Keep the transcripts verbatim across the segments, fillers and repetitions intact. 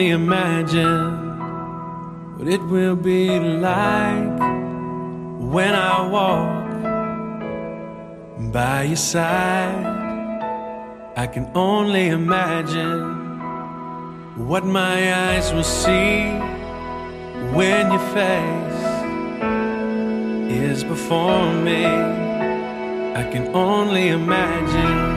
only imagine what it will be like when I walk by your side. I can only imagine what my eyes will see when your face is before me. I can only imagine.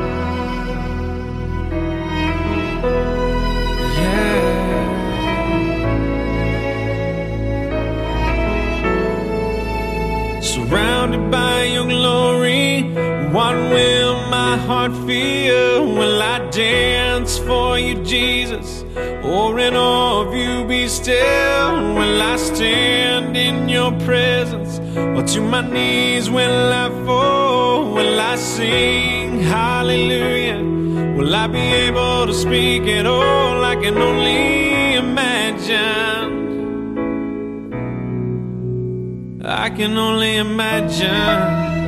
Surrounded by your glory, what will my heart feel? Will I dance for you, Jesus? Or in awe of you be still? Will I stand in your presence? Or to my knees will I fall? Will I sing hallelujah? Will I be able to speak at all? I can only imagine. I can only imagine.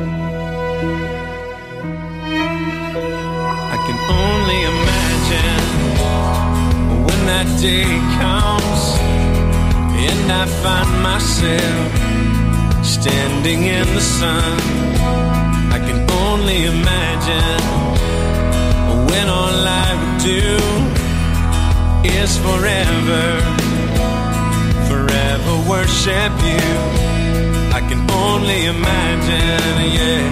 I can only imagine when that day comes and I find myself standing in the sun. I can only imagine when all I would do is forever, forever worship you. I can only imagine, yeah.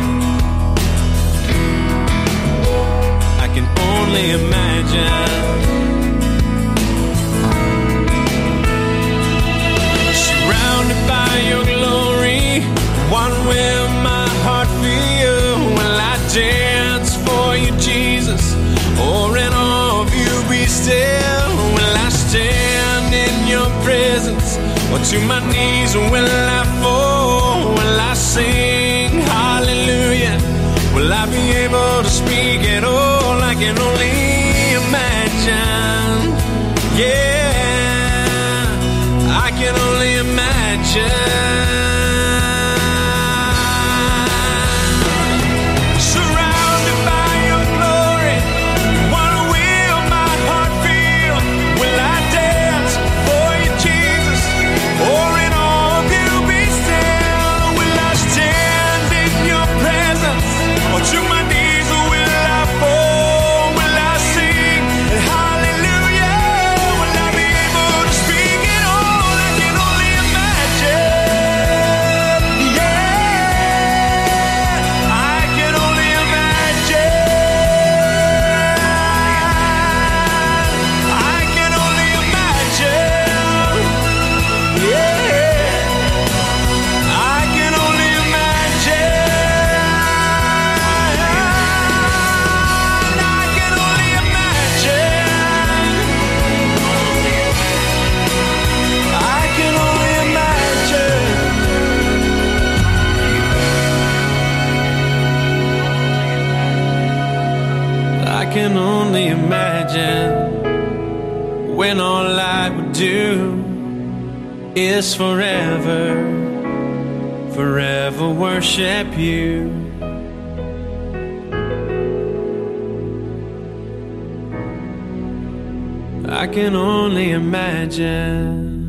I can only imagine. Surrounded by your glory, what will my heart feel? Will I dance for you, Jesus? Or in awe of you be still? Will I stand in your presence? Or to my knees will I fall? Will I sing hallelujah? Will I be able to speak at all? I can only imagine. Yeah, I can only imagine. Surrounded by your glory, what will my heart feel? Will I dance for you, Jesus? Or in awe of you be still? Will I stand in your presence? Or to my knees will I fall? Will I sing hallelujah? Will I be able to speak at all? I can only imagine. Yeah, I can only imagine. I can only imagine. Yeah, I can only imagine. I can only imagine. I can only imagine. I can only imagine when all I would do is forever, forever worship you. I can only imagine.